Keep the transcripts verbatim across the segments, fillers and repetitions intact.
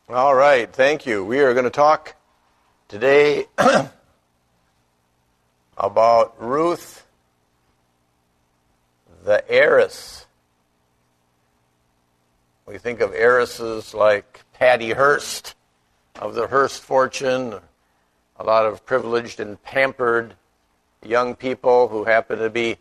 All right, thank you. We are going to talk today about Ruth, the heiress. We think of heiresses like Patty Hearst of the Hearst fortune, a lot of privileged and pampered young people who happen to be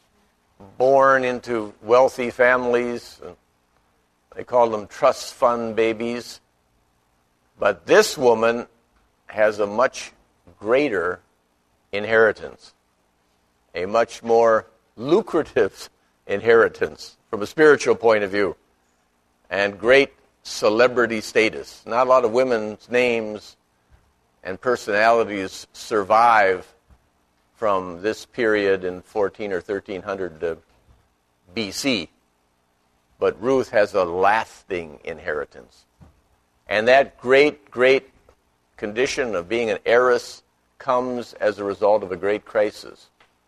born into wealthy families. They call them trust fund babies. But this woman has a much greater inheritance, a much more lucrative inheritance from a spiritual point of view, and great celebrity status. Not a lot of women's names and personalities survive from this period in fourteen or thirteen hundred B C, but Ruth has a lasting inheritance. And that great, great condition of being an heiress comes as a result of a great crisis.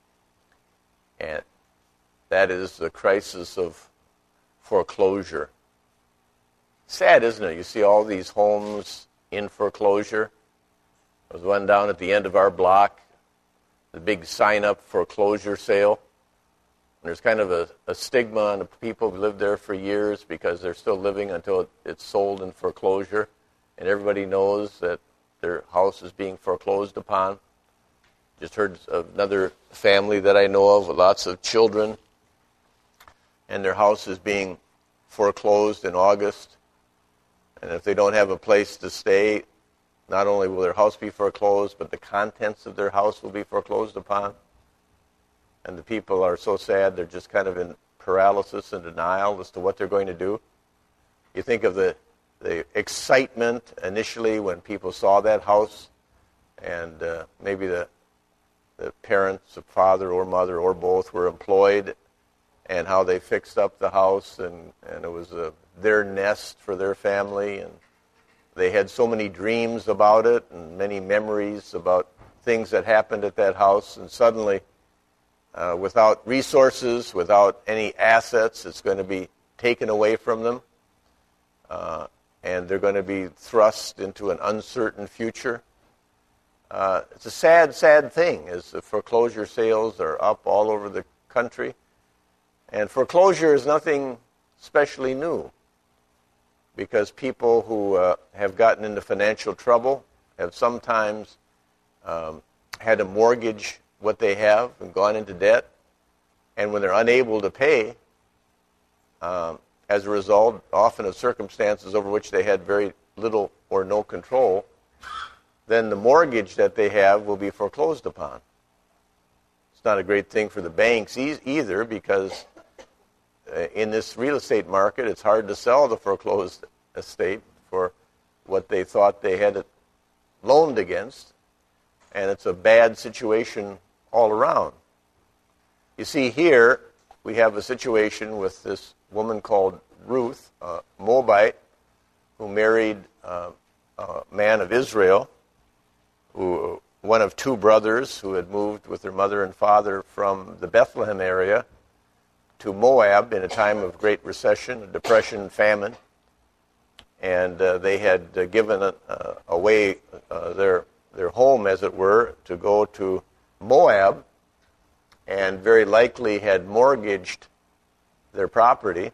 And that is the crisis of foreclosure. Sad, isn't it? You see all these homes in foreclosure. There was one down at the end of our block, the big sign-up foreclosure sale. And there's kind of a, a stigma on the people who lived there for years because they're still living until it, it's sold in foreclosure. And everybody knows that their house is being foreclosed upon. Just heard of another family that I know of with lots of children, and their house is being foreclosed in August. And if they don't have a place to stay, not only will their house be foreclosed, but the contents of their house will be foreclosed upon. And the people are so sad, they're just kind of in paralysis and denial as to what they're going to do. You think of the, the excitement initially when people saw that house, and uh, maybe the, the parents, the father or mother or both, were employed, and how they fixed up the house, and, and it was a, their nest for their family, and they had so many dreams about it and many memories about things that happened at that house, and suddenly, Uh, without resources, without any assets, it's going to be taken away from them. Uh, and they're going to be thrust into an uncertain future. Uh, it's a sad, sad thing as the foreclosure sales are up all over the country. And foreclosure is nothing especially new, because people who uh, have gotten into financial trouble have sometimes um, had to mortgage what they have and gone into debt, and when they're unable to pay, um, as a result, often of circumstances over which they had very little or no control, then the mortgage that they have will be foreclosed upon. It's not a great thing for the banks e- either, because uh, in this real estate market, it's hard to sell the foreclosed estate for what they thought they had it loaned against, and it's a bad situation all around. You see here, we have a situation with this woman called Ruth, a Moabite, who married uh, a man of Israel, who one of two brothers who had moved with their mother and father from the Bethlehem area to Moab in a time of great recession, depression, famine, and uh, they had uh, given a, uh, away uh, their their home, as it were, to go to Moab, and very likely had mortgaged their property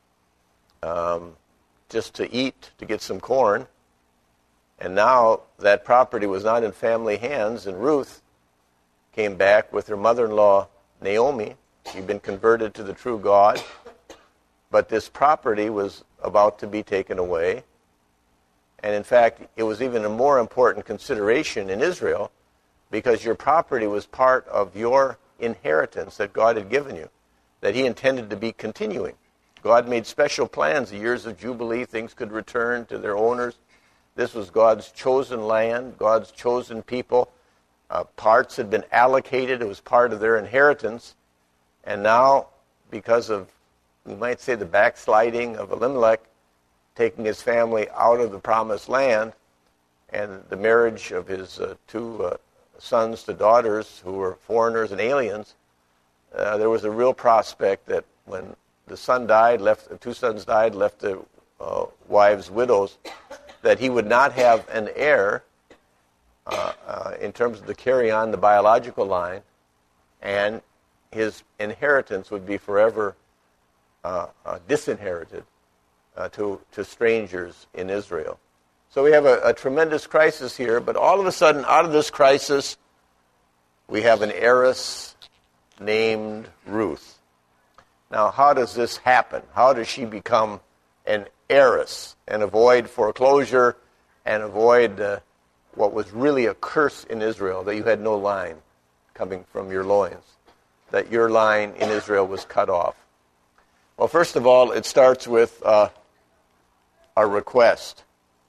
um, just to eat, to get some corn. And now that property was not in family hands, and Ruth came back with her mother-in-law, Naomi. She'd been converted to the true God, but this property was about to be taken away. And in fact, it was even a more important consideration in Israel, because your property was part of your inheritance that God had given you, that he intended to be continuing. God made special plans. The years of Jubilee, things could return to their owners. This was God's chosen land, God's chosen people. Uh, parts had been allocated. It was part of their inheritance. And now, because of, we might say, the backsliding of Elimelech, taking his family out of the promised land, and the marriage of his uh, two uh, sons to daughters who were foreigners and aliens, uh, there was a real prospect that when the son died, left the two sons died, left the uh, wives widows, that he would not have an heir uh, uh, in terms of to carry on the biological line, and his inheritance would be forever uh, uh, disinherited uh, to, to strangers in Israel. So we have a, a tremendous crisis here, but all of a sudden, out of this crisis, we have an heiress named Ruth. Now, how does this happen? How does she become an heiress and avoid foreclosure and avoid uh, what was really a curse in Israel, that you had no line coming from your loins, that your line in Israel was cut off? Well, first of all, it starts with uh, a request.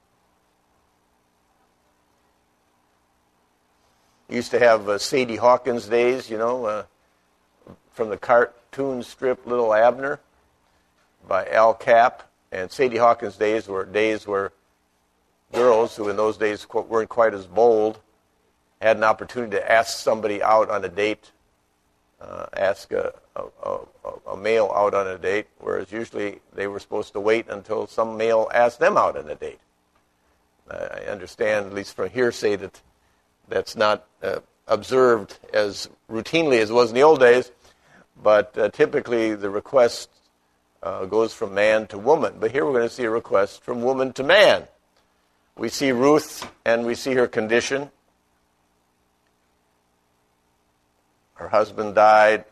You used to have uh, Sadie Hawkins days, you know, uh, from the cartoon strip Little Abner by Al Capp. And Sadie Hawkins' days were days where girls, who in those days weren't quite as bold, had an opportunity to ask somebody out on a date, uh, ask a, a, a, a male out on a date, whereas usually they were supposed to wait until some male asked them out on a date. I understand, at least from hearsay, that that's not uh, observed as routinely as it was in the old days, but uh, typically the request uh, goes from man to woman. But here we're going to see a request from woman to man. We see Ruth, and we see her condition. Her husband died.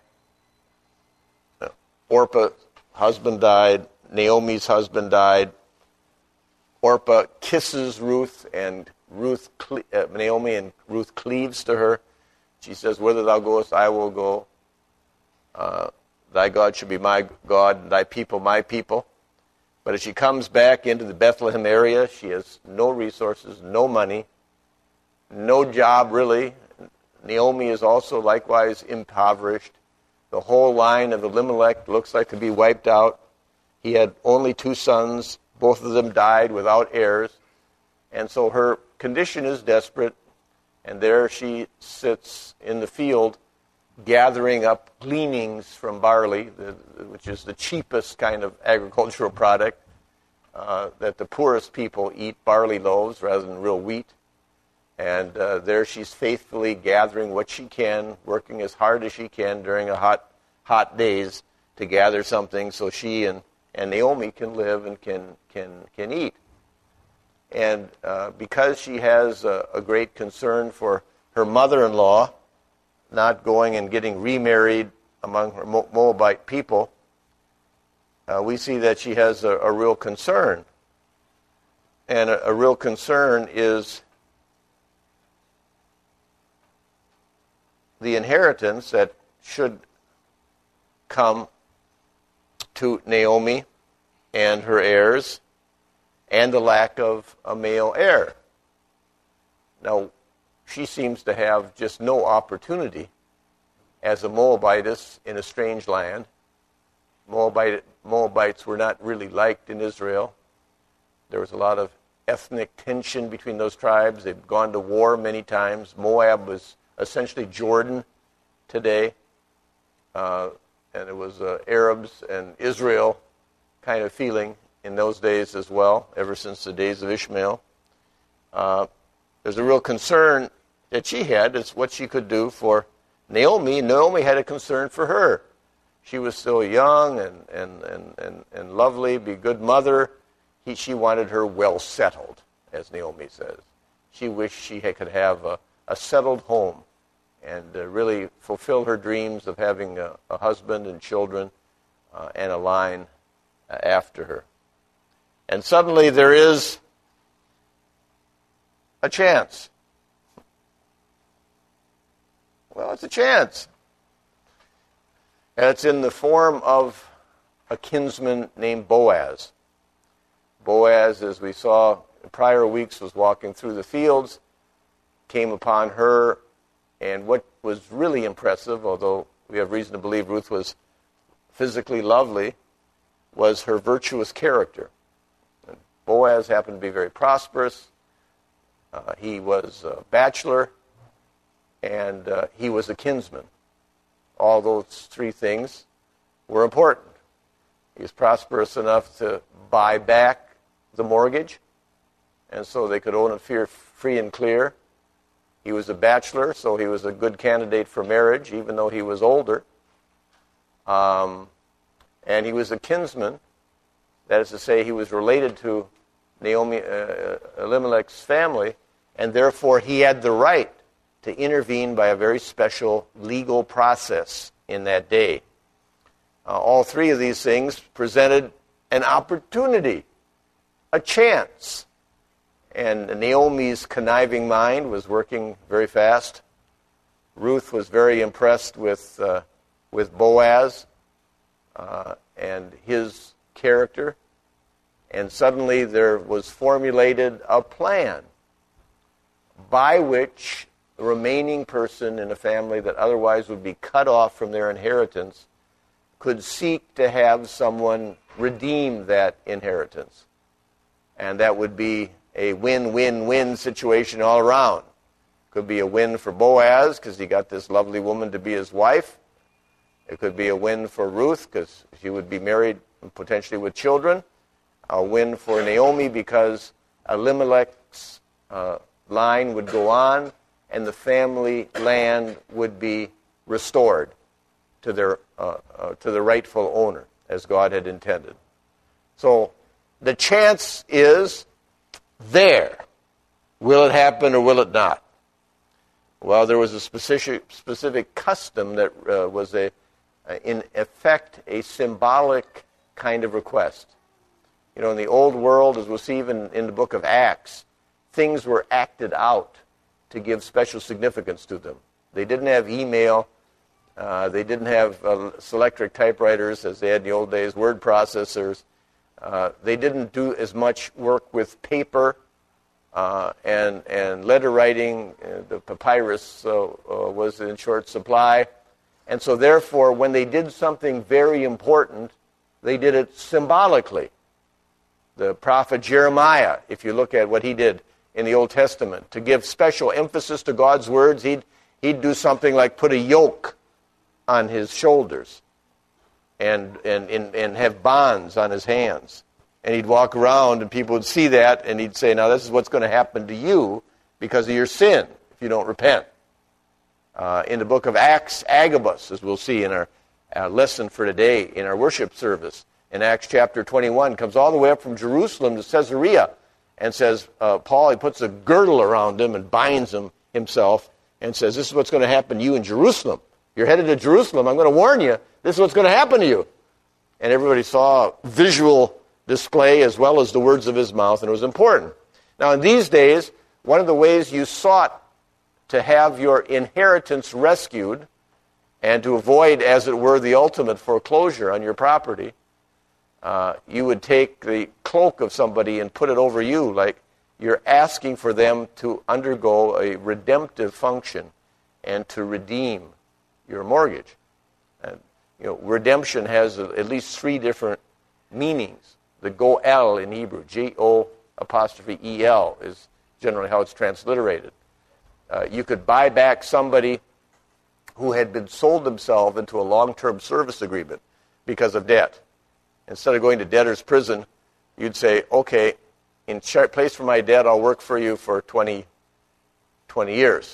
Orpah's husband died. Naomi's husband died. Orpah kisses Ruth, and Ruth, uh, Naomi and Ruth cleaves to her. She says, "Whither thou goest, I will go. Uh, thy God should be my God, and thy people my people." But as she comes back into the Bethlehem area, she has no resources, no money, no job really. Naomi is also likewise impoverished. The whole line of Elimelech looks like to be wiped out. He had only two sons. Both of them died without heirs. And so her condition is desperate, and there she sits in the field gathering up gleanings from barley, the, which is the cheapest kind of agricultural product uh, that the poorest people eat, barley loaves rather than real wheat. And uh, there she's faithfully gathering what she can, working as hard as she can during a hot, hot days to gather something so she and, and Naomi can live and can can can eat. And uh, because she has a, a great concern for her mother-in-law not going and getting remarried among her Moabite people, uh, we see that she has a, a real concern. And a, a real concern is the inheritance that should come to Naomi and her heirs, and the lack of a male heir. Now, she seems to have just no opportunity as a Moabitess in a strange land. Moabite, Moabites were not really liked in Israel. There was a lot of ethnic tension between those tribes. They've gone to war many times. Moab was essentially Jordan today, uh, and it was uh, Arabs and Israel kind of feeling in those days as well, ever since the days of Ishmael. Uh, there's a real concern that she had is what she could do for Naomi. Naomi had a concern for her. She was still young and, and, and, and, and lovely, be a good mother. He, she wanted her well settled, as Naomi says. She wished she had, could have a, a settled home and uh, really fulfill her dreams of having a, a husband and children uh, and a line uh, after her. And suddenly there is a chance. Well, it's a chance. And it's in the form of a kinsman named Boaz. Boaz, as we saw in prior weeks, was walking through the fields, came upon her, and what was really impressive, although we have reason to believe Ruth was physically lovely, was her virtuous character. And Boaz happened to be very prosperous. Uh, he was a bachelor, and uh, he was a kinsman. All those three things were important. He was prosperous enough to buy back the mortgage and so they could own it free and clear. He was a bachelor, so he was a good candidate for marriage, even though he was older. Um, and he was a kinsman. That is to say, he was related to Naomi, uh, Elimelech's family, and therefore he had the right to intervene by a very special legal process in that day. Uh, all three of these things presented an opportunity, a chance. And Naomi's conniving mind was working very fast. Ruth was very impressed with uh, with Boaz uh, and his character. And suddenly there was formulated a plan by which the remaining person in a family that otherwise would be cut off from their inheritance could seek to have someone redeem that inheritance. And that would be a win-win-win situation all around. Could be a win for Boaz because he got this lovely woman to be his wife. It could be a win for Ruth because she would be married potentially with children. A win for Naomi because Elimelech's uh, line would go on and the family land would be restored to their uh, uh, to the rightful owner as God had intended. So the chance is there. Will it happen or will it not? Well, there was a specific specific custom that uh, was a, in effect, a symbolic kind of request. You know, in the old world, as we'll see even in the book of Acts, things were acted out to give special significance to them. They didn't have email. Uh, they didn't have uh, Selectric typewriters as they had in the old days, word processors. Uh, they didn't do as much work with paper uh, and, and letter writing. Uh, the papyrus uh, uh, was in short supply. And so therefore, when they did something very important, they did it symbolically. The prophet Jeremiah, if you look at what he did in the Old Testament, to give special emphasis to God's words, he'd, he'd do something like put a yoke on his shoulders and, and, and, and have bonds on his hands. And he'd walk around and people would see that and he'd say, now this is what's going to happen to you because of your sin if you don't repent. Uh, in the book of Acts, Agabus, as we'll see in our uh, lesson for today in our worship service, in Acts chapter twenty-one, comes all the way up from Jerusalem to Caesarea and says, uh, Paul, he puts a girdle around him and binds him himself and says, this is what's going to happen to you in Jerusalem. You're headed to Jerusalem. I'm going to warn you. This is what's going to happen to you. And everybody saw a visual display as well as the words of his mouth, and it was important. Now, in these days, one of the ways you sought to have your inheritance rescued and to avoid, as it were, the ultimate foreclosure on your property, uh, you would take the cloak of somebody and put it over you, like you're asking for them to undergo a redemptive function and to redeem your mortgage. And, you know, redemption has at least three different meanings. The goel in Hebrew, G O apostrophe E L, is generally how it's transliterated. Uh, you could buy back somebody who had been sold themselves into a long-term service agreement because of debt. Instead of going to debtor's prison, you'd say, okay, in place for my debt, I'll work for you for twenty, twenty years.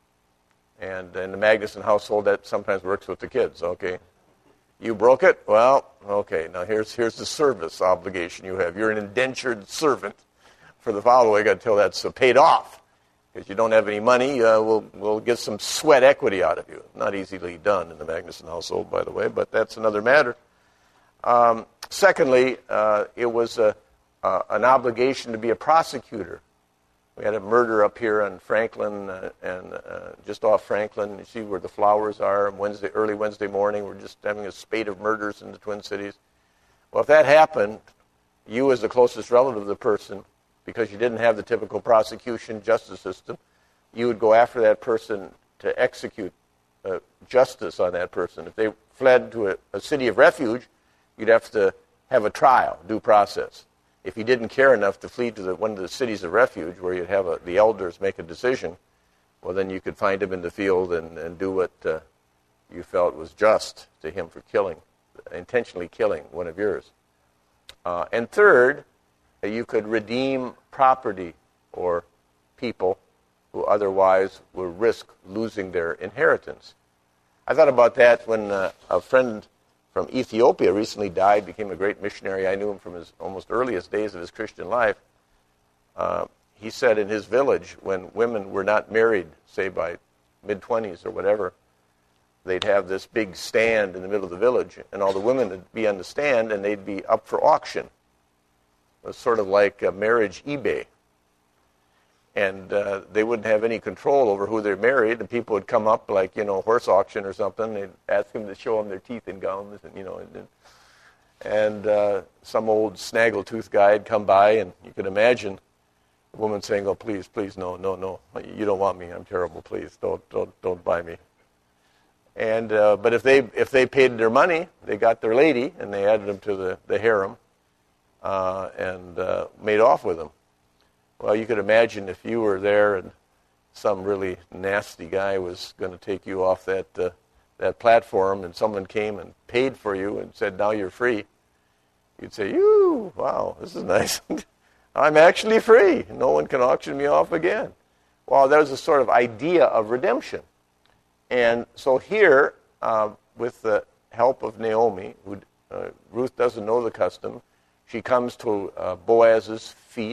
And in the Magnuson household, that sometimes works with the kids, okay? You broke it? Well, okay, now here's here's the service obligation you have. You're an indentured servant for the following until that's uh, paid off. Because you don't have any money, uh, we'll, we'll get some sweat equity out of you. Not easily done in the Magnuson household, by the way, but that's another matter. Um, secondly, uh, it was a, uh, an obligation to be a prosecutor. We had a murder up here on Franklin uh, and uh, just off Franklin. You see where the flowers are. Wednesday, early Wednesday morning, we're just having a spate of murders in the Twin Cities. Well, if that happened, you as the closest relative of the person, because you didn't have the typical prosecution justice system, you would go after that person to execute uh, justice on that person. If they fled to a, a city of refuge, you'd have to have a trial, due process. If you didn't care enough to flee to the, one of the cities of refuge where you'd have a, the elders make a decision, well, then you could find him in the field and, and do what uh, you felt was just to him for killing, intentionally killing one of yours. Uh, and third, you could redeem property or people who otherwise would risk losing their inheritance. I thought about that when uh, a friend from Ethiopia recently died, became a great missionary. I knew him from his almost earliest days of his Christian life. Uh, he said in his village, when women were not married, say by mid-twenties or whatever, they'd have this big stand in the middle of the village, and all the women would be on the stand, and they'd be up for auction. It was sort of like a marriage eBay. And uh, they wouldn't have any control over who they married, and people would come up like, you know, horse auction or something. They'd ask them to show them their teeth and gums, and, you know, and, and uh, some old snaggletooth guy would come by, and you could imagine a woman saying, oh, please, please, no, no, no, you don't want me, I'm terrible, please, don't, don't, don't buy me. And uh, but if they if they paid their money, they got their lady, and they added them to the, the harem, uh, and uh, made off with them. Well, you could imagine if you were there and some really nasty guy was going to take you off that uh, that platform, and someone came and paid for you and said, now you're free. You'd say, "Yoo, wow, this is nice. I'm actually free. No one can auction me off again." Well, that was a sort of idea of redemption. And so here, uh, with the help of Naomi, who uh, Ruth doesn't know the custom, she comes to uh, Boaz's feet,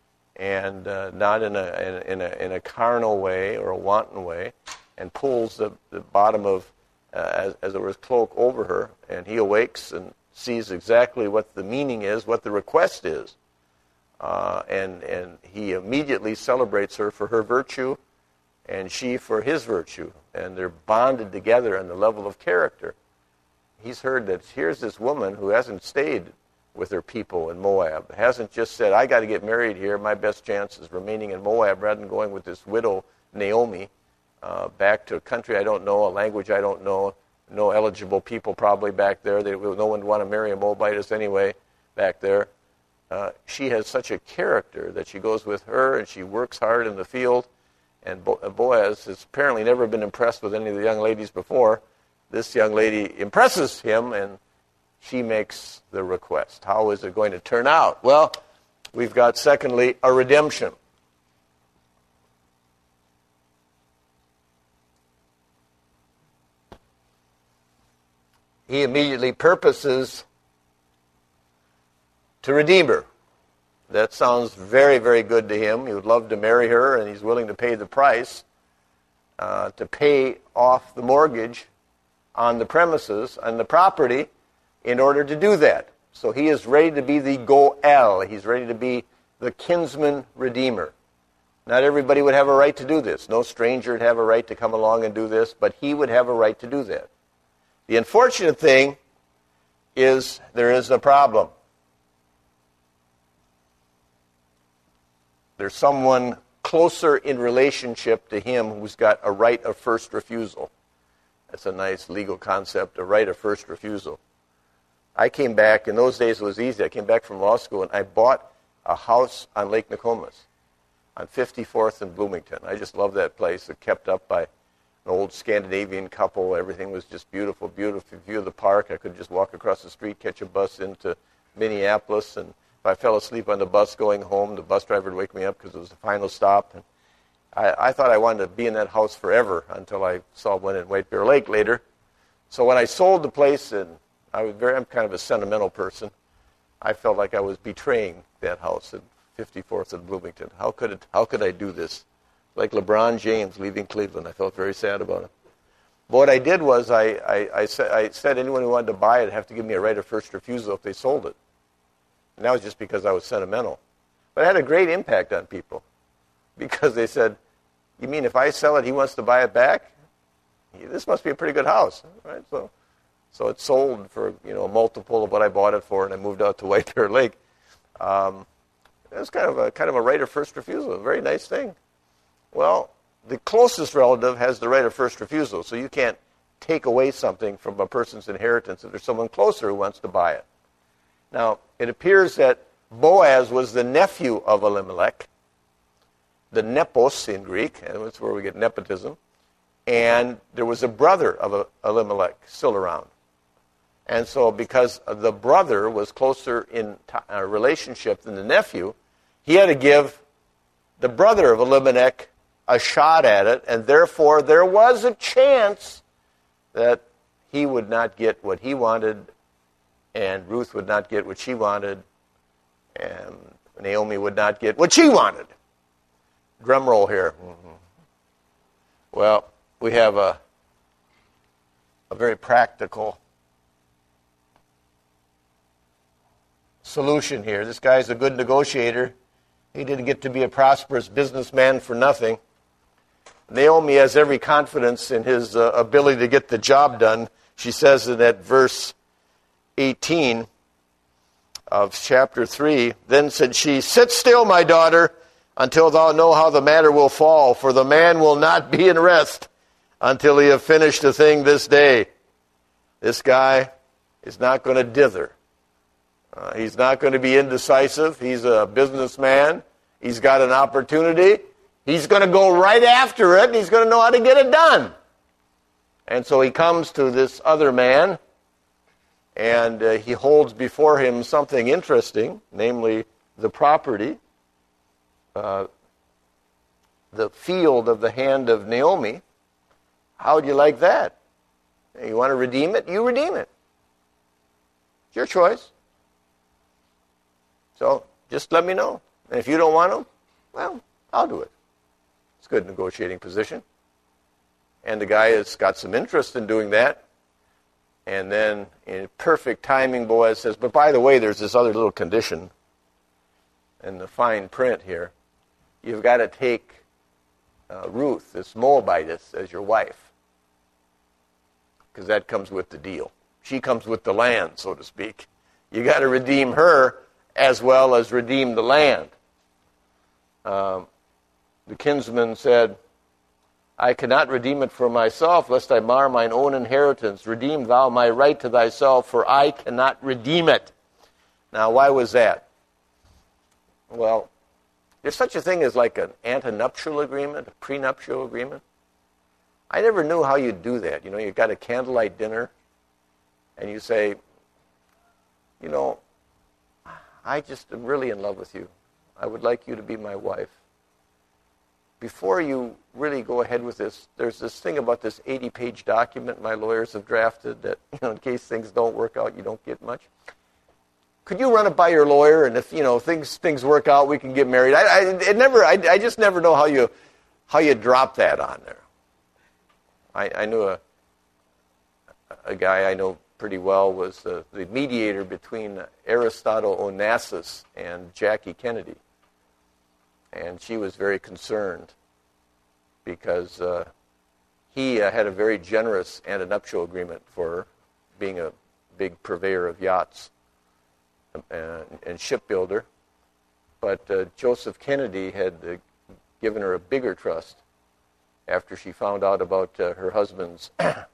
and uh, not in a, in, a, in a carnal way or a wanton way, and pulls the, the bottom of, uh, as, as it were, his cloak over her, and he awakes and sees exactly what the meaning is, what the request is. Uh, and, and he immediately celebrates her for her virtue, and she for his virtue, and they're bonded together on the level of character. He's heard that here's this woman who hasn't stayed with her people in Moab, hasn't just said, I got to get married here, my best chance is remaining in Moab rather than going with this widow Naomi uh, back to a country I don't know, a language I don't know, no eligible people probably back there. They, no one would want to marry a Moabitess anyway back there. Uh, she has such a character that she goes with her and she works hard in the field. And Bo- Boaz has apparently never been impressed with any of the young ladies before. This young lady impresses him, and she makes the request. How is it going to turn out? Well, we've got, secondly, a redemption. He immediately purposes to redeem her. That sounds very, very good to him. He would love to marry her, and he's willing to pay the price uh, to pay off the mortgage on the premises and the property in order to do that. So he is ready to be the Goel. He's ready to be the kinsman redeemer. Not everybody would have a right to do this. No stranger would have a right to come along and do this, but he would have a right to do that. The unfortunate thing is there is a problem. There's someone closer in relationship to him who's got a right of first refusal. That's a nice legal concept, a right of first refusal. I came back, in those days it was easy, I came back from law school and I bought a house on Lake Nokomis on fifty-fourth and Bloomington. I just love that place. It's kept up by an old Scandinavian couple. Everything was just beautiful, beautiful view of the park. I could just walk across the street, catch a bus into Minneapolis, and if I fell asleep on the bus going home, the bus driver would wake me up because it was the final stop. And I, I thought I wanted to be in that house forever until I saw one in White Bear Lake later. So when I sold the place, and I was very, I'm kind of a sentimental person, I felt like I was betraying that house at fifty-fourth and Bloomington. How could it? How could I do this? Like LeBron James leaving Cleveland. I felt very sad about it. But what I did was I, I, I, said, I said anyone who wanted to buy it would have to give me a right of first refusal if they sold it. And that was just because I was sentimental. But it had a great impact on people because they said, you mean if I sell it, he wants to buy it back? This must be a pretty good house, right? So so it sold for, you know, a multiple of what I bought it for, and I moved out to White Bear Lake. Um, it was kind of a kind of a right of first refusal, a very nice thing. Well, the closest relative has the right of first refusal, so you can't take away something from a person's inheritance if there's someone closer who wants to buy it. Now, it appears that Boaz was the nephew of Elimelech, the nepos in Greek, and that's where we get nepotism, and there was a brother of Elimelech still around. And so because the brother was closer in t- uh, relationship than the nephew, he had to give the brother of Elimelech a shot at it, and therefore there was a chance that he would not get what he wanted, and Ruth would not get what she wanted, and Naomi would not get what she wanted. Drum roll here. Mm-hmm. Well, we have a, a very practical solution here. This guy's a good negotiator. He didn't get to be a prosperous businessman for nothing. Naomi has every confidence in his uh, ability to get the job done. She says in that verse eighteen of chapter three, then said she, sit still, my daughter, until thou know how the matter will fall, for the man will not be in rest until he have finished the thing this day. This guy is not going to dither. Uh, he's not going to be indecisive. He's a businessman. He's got an opportunity. He's going to go right after it, and he's going to know how to get it done. And so he comes to this other man, and uh, he holds before him something interesting, namely the property, uh, the field of the hand of Naomi. How would you like that? You want to redeem it? You redeem it. It's your choice. So just let me know. And if you don't want them, well, I'll do it. It's a good negotiating position. And the guy has got some interest in doing that. And then in perfect timing, Boaz says, but by the way, there's this other little condition in the fine print here. You've got to take uh, Ruth, this Moabitess, as your wife. Because that comes with the deal. She comes with the land, so to speak. You got to redeem her as well as redeem the land. Um, the kinsman said, I cannot redeem it for myself, lest I mar mine own inheritance. Redeem thou my right to thyself, for I cannot redeem it. Now, why was that? Well, there's such a thing as like an antenuptial agreement, a prenuptial agreement. I never knew how you do that. You know, you've got a candlelight dinner, and you say, you know, I just am really in love with you. I would like you to be my wife. Before you really go ahead with this, there's this thing about this eighty-page document my lawyers have drafted that, you know, in case things don't work out, you don't get much. Could you run it by your lawyer, and if, you know, things things work out, we can get married? I, I it never, I, I just never know how you how you drop that on there. I, I knew a a guy I know pretty well was the, the mediator between Aristotle Onassis and Jackie Kennedy. And she was very concerned because uh, he uh, had a very generous antenuptial agreement for her, being a big purveyor of yachts and, and shipbuilder. But uh, Joseph Kennedy had uh, given her a bigger trust after she found out about uh, her husband's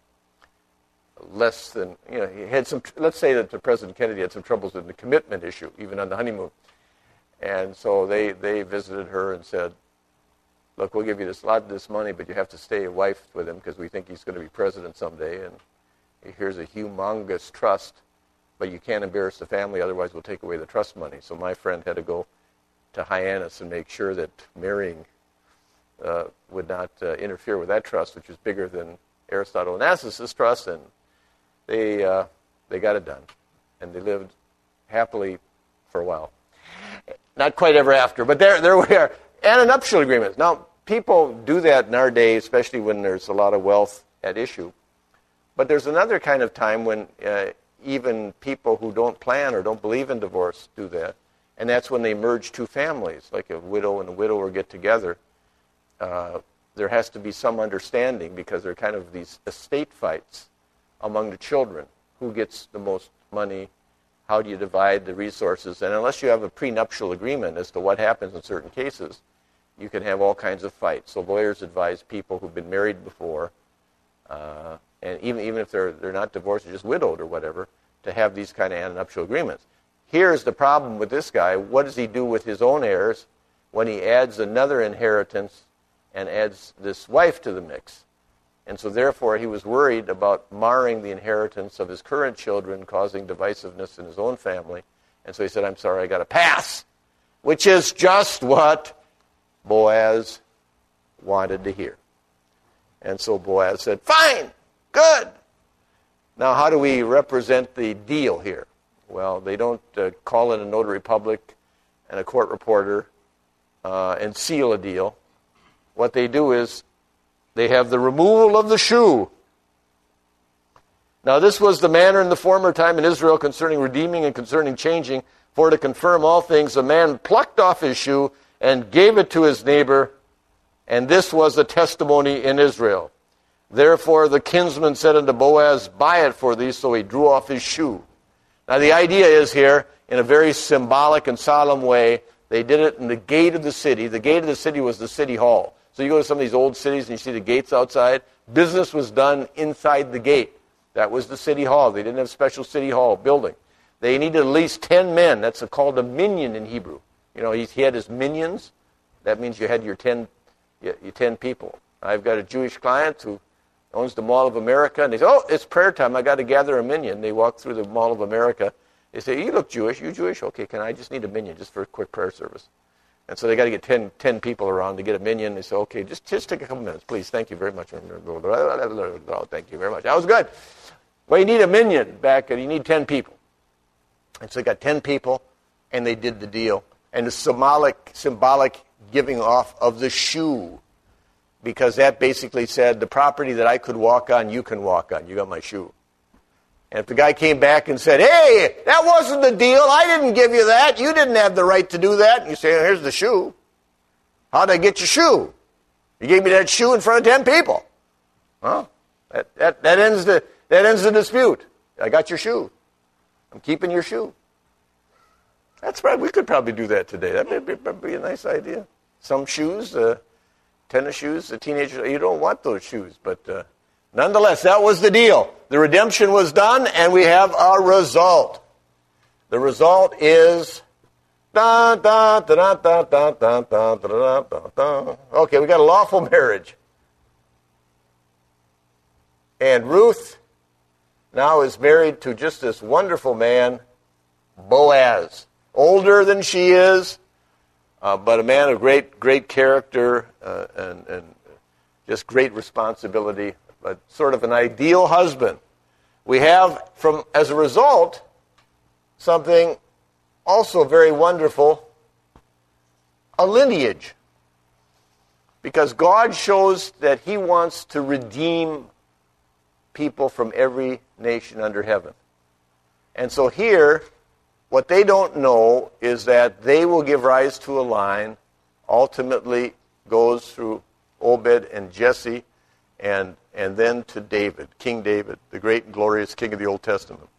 less than, you know, he had some, let's say that the President Kennedy had some troubles with the commitment issue, even on the honeymoon. And so they, they visited her and said, look, we'll give you this lot of this money, but you have to stay a wife with him because we think he's going to be president someday. And here's a humongous trust, but you can't embarrass the family, otherwise we'll take away the trust money. So my friend had to go to Hyannis and make sure that marrying uh, would not uh, interfere with that trust, which was bigger than Aristotle Onassis' trust, and they uh, they got it done. And they lived happily for a while. Not quite ever after, but there, there we are. Antenuptial agreements. Now, people do that in our day, especially when there's a lot of wealth at issue. But there's another kind of time when uh, even people who don't plan or don't believe in divorce do that, and that's when they merge two families, like a widow and a widower get together. Uh, there has to be some understanding because there are kind of these estate fights among the children. Who gets the most money? How do you divide the resources? And unless you have a prenuptial agreement as to what happens in certain cases, you can have all kinds of fights. So lawyers advise people who've been married before, uh, and even even if they're they're not divorced, they're just widowed or whatever, to have these kind of antenuptial agreements. Here's the problem with this guy. What does he do with his own heirs when he adds another inheritance and adds this wife to the mix? And so therefore he was worried about marring the inheritance of his current children, causing divisiveness in his own family. And so he said, I'm sorry, I got to pass, which is just what Boaz wanted to hear. And so Boaz said, fine, good. Now, how do we represent the deal here? Well, they don't uh, call in a notary public and a court reporter uh, and seal a deal. What they do is they have the removal of the shoe. Now, this was the manner in the former time in Israel concerning redeeming and concerning changing. For to confirm all things, a man plucked off his shoe and gave it to his neighbor, and this was a testimony in Israel. Therefore the kinsman said unto Boaz, buy it for thee. So he drew off his shoe. Now the idea is here, in a very symbolic and solemn way, they did it in the gate of the city. The gate of the city was the city hall. So you go to some of these old cities and you see the gates outside. Business was done inside the gate. That was the city hall. They didn't have a special city hall building. They needed at least ten men. That's called a minyan in Hebrew. You know, he, he had his minions. That means you had your ten, your, your ten people. I've got a Jewish client who owns the Mall of America, and they say, oh, it's prayer time. I got to gather a minyan. They walk through the Mall of America. They say, you look Jewish. You Jewish? Okay, can I just need a minyan just for a quick prayer service? And so they got to get ten, ten people around to get a minyan. They say, okay, just, just take a couple minutes, please. Thank you very much. Thank you very much. That was good. Well, you need a minyan back, and you need ten people. And so they got ten people, and they did the deal. And the symbolic, symbolic giving off of the shoe, because that basically said, the property that I could walk on, you can walk on. You got my shoe. And if the guy came back and said, hey, that wasn't the deal. I didn't give you that. You didn't have the right to do that. And you say, here's the shoe. How'd I get your shoe? You gave me that shoe in front of ten people. Huh? That, that, that, ends the, that ends the dispute. I got your shoe. I'm keeping your shoe. That's right. We could probably do that today. That would be, be a nice idea. Some shoes, uh, tennis shoes, the teenagers, you don't want those shoes. But uh, nonetheless, that was the deal. The redemption was done, and we have a result. The result is... Da, da, da, da, da, da, da, da, da, da. Okay, we got a lawful marriage. And Ruth now is married to just this wonderful man, Boaz. Older than she is, uh, but a man of great, great character uh, and, and just great responsibility, but sort of an ideal husband. We have, from as a result, something also very wonderful, a lineage. Because God shows that he wants to redeem people from every nation under heaven. And so here, what they don't know is that they will give rise to a line, ultimately goes through Obed and Jesse, and, and then to David, King David, the great and glorious king of the Old Testament.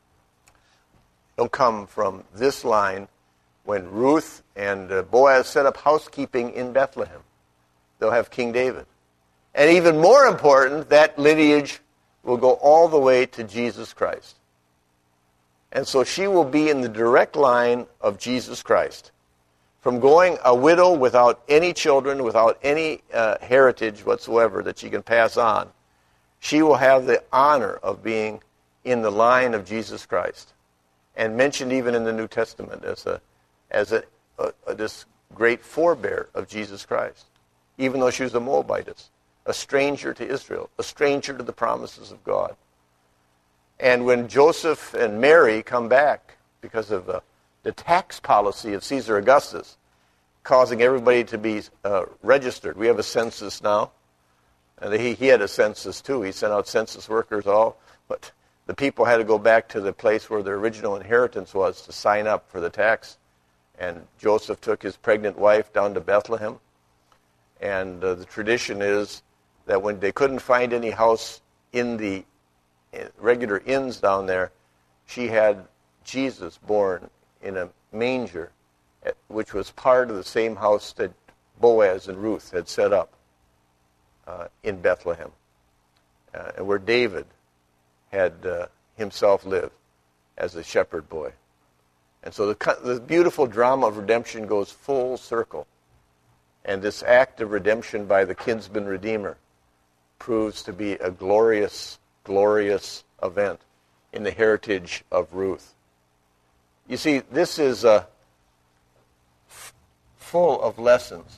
It'll come from this line when Ruth and uh, Boaz set up housekeeping in Bethlehem. They'll have King David. And even more important, that lineage will go all the way to Jesus Christ. And so she will be in the direct line of Jesus Christ. From going a widow without any children, without any uh, heritage whatsoever that she can pass on, she will have the honor of being in the line of Jesus Christ. And mentioned even in the New Testament as a, as a, a, a this great forebear of Jesus Christ. Even though she was a Moabitess, a stranger to Israel, a stranger to the promises of God. And when Joseph and Mary come back because of uh, the tax policy of Caesar Augustus, causing everybody to be uh, registered. We have a census now. And he, he had a census too. He sent out census workers all. But the people had to go back to the place where their original inheritance was to sign up for the tax. And Joseph took his pregnant wife down to Bethlehem. And uh, the tradition is that when they couldn't find any house in the regular inns down there, she had Jesus born in a manger, which was part of the same house that Boaz and Ruth had set up uh, in Bethlehem, uh, and where David had uh, himself lived as a shepherd boy. And so the, the beautiful drama of redemption goes full circle. And this act of redemption by the kinsman redeemer proves to be a glorious, glorious event in the heritage of Ruth. You see, this is uh, f- full of lessons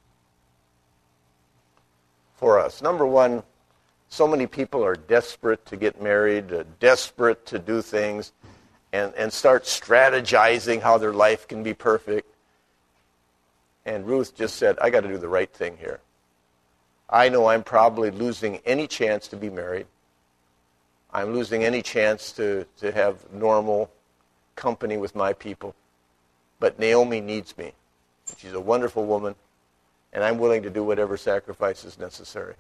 for us. Number one, so many people are desperate to get married, uh, desperate to do things, and, and start strategizing how their life can be perfect. And Ruth just said, I got to do the right thing here. I know I'm probably losing any chance to be married. I'm losing any chance to, to have normal company with my people. But Naomi needs me. She's a wonderful woman, and I'm willing to do whatever sacrifice is necessary.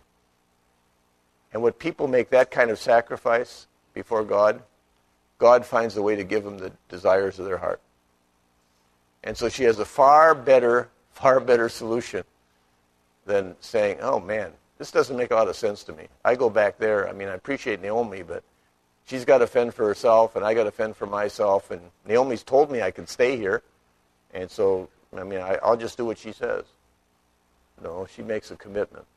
And when people make that kind of sacrifice before God, God finds a way to give them the desires of their heart. And so she has a far better, far better solution than saying, oh man, this doesn't make a lot of sense to me. I go back there, I mean, I appreciate Naomi, but she's got to fend for herself, and I got to fend for myself, and Naomi's told me I can stay here, and so, I mean, I, I'll just do what she says. No, she makes a commitment,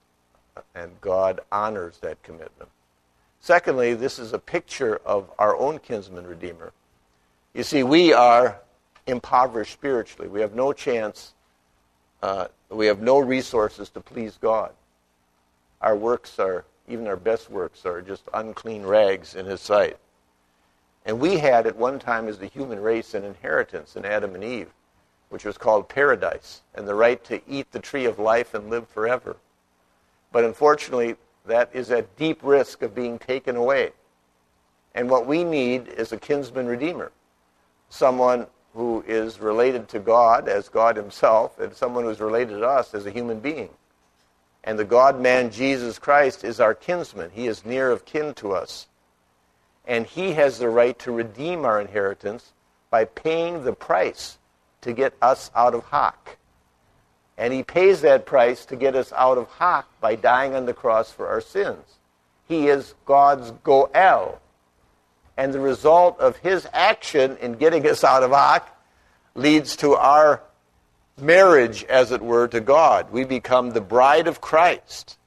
and God honors that commitment. Secondly, this is a picture of our own kinsman redeemer. You see, we are impoverished spiritually. We have no chance, uh, we have no resources to please God. Our works are, even our best works, are just unclean rags in His sight. And we had at one time as the human race an inheritance in Adam and Eve, which was called paradise, and the right to eat the tree of life and live forever. But unfortunately, that is at deep risk of being taken away. And what we need is a kinsman redeemer, someone who is related to God as God Himself, and someone who is related to us as a human being. And the God-man Jesus Christ is our kinsman. He is near of kin to us. And He has the right to redeem our inheritance by paying the price to get us out of hock. And He pays that price to get us out of hock by dying on the cross for our sins. He is God's Goel. And the result of His action in getting us out of hock leads to our marriage, as it were, to God. We become the bride of Christ.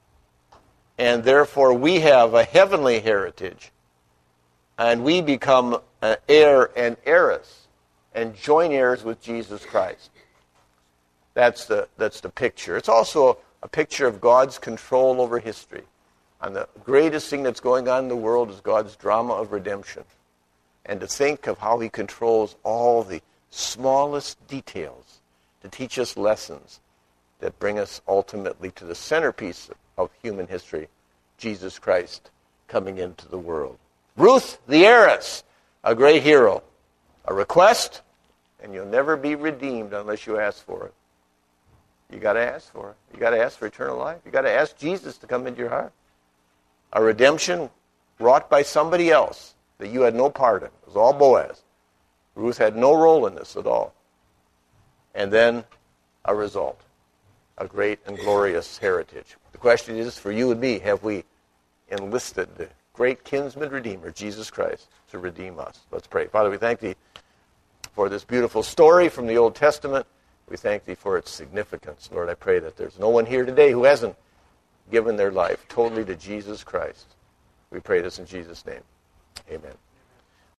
And therefore we have a heavenly heritage. And we become an heir and heiress and joint heirs with Jesus Christ. That's the, that's the picture. It's also a picture of God's control over history. And the greatest thing that's going on in the world is God's drama of redemption. And to think of how He controls all the smallest details to teach us lessons that bring us ultimately to the centerpiece of human history, Jesus Christ coming into the world. Ruth the heiress, a great hero. A request, and you'll never be redeemed unless you ask for it. You got to ask for it. You got to ask for eternal life. You got to ask Jesus to come into your heart. A redemption wrought by somebody else that you had no part in. It was all Boaz. Ruth had no role in this at all. And then a result, a great and glorious heritage. The question is, for you and me, have we enlisted the great kinsman redeemer, Jesus Christ, to redeem us? Let's pray. Father, we thank Thee for this beautiful story from the Old Testament. We thank Thee for its significance. Lord, I pray that there's no one here today who hasn't given their life totally to Jesus Christ. We pray this in Jesus' name. Amen.